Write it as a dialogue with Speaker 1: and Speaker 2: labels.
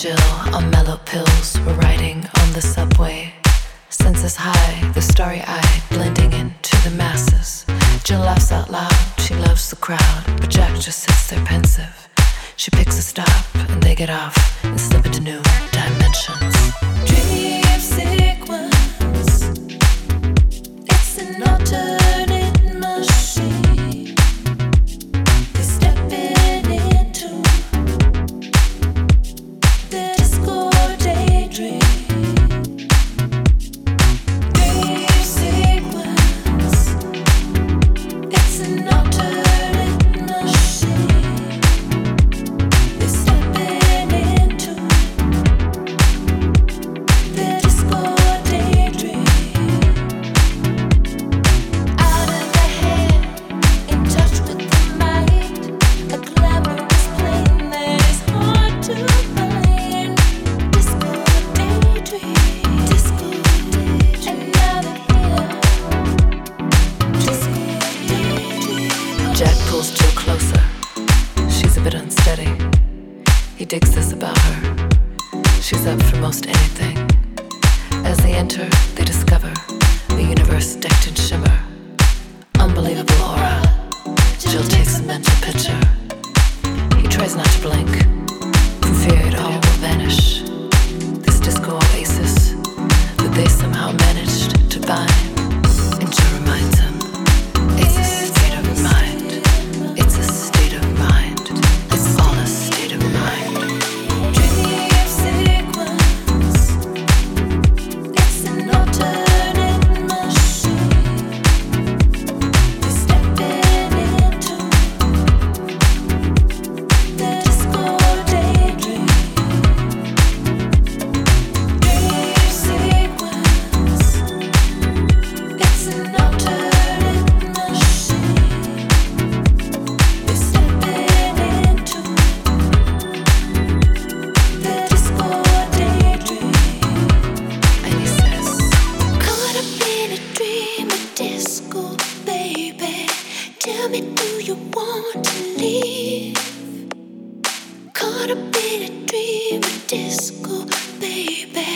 Speaker 1: Jill on mellow pills. We're riding on the subway. Senses high, the starry-eyed, blending into the masses. Jill laughs out loud, she loves the crowd, but Jack just sits there pensive. She picks a stop, and they get off and slip into new dimensions. Dream sequence, it's an alternate machine. They're stepping into the disco daydream. Dream sequence, it's an alternate machine. They're stepping into the disco daydream. Out of the head, in touch with the mind, a glamorous plane that is hard to find. Disco daydream, disco daydream, and now they're here. Disco daydream. Jack pulls Jill closer. She's a bit unsteady. He digs this about her. She's up for most anything. As they enter, they discover a universe decked in shimmer. Unbelievable aura. Jill takes a mental picture. He tries not to blink. In fear it all will vanish. This disco oasis that they somehow managed to find. And Jill reminds him, it's a state of mind. It's a state of mind. It's all a state of mind. Dream sequence, it's an alternate machine. They're stepping into the disco daydream. Dream sequence, it's an alternate machine. They're stepping into the disco daydream. And he says, caught up in a dream of disco, baby. Tell me, do you want to leave? Caught up in a dream of disco, baby.